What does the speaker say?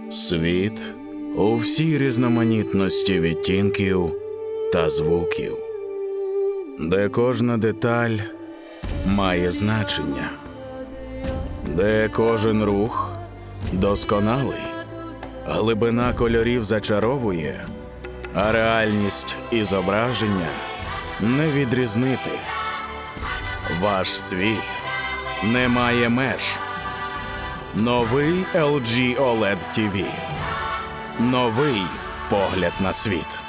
Світ у всій різноманітності відтінків та звуків, де кожна деталь має значення, де кожен рух досконалий, глибина кольорів зачаровує, а реальність і зображення не відрізнити. Ваш світ не має меж. Новий LG OLED TV. Новий погляд на світ.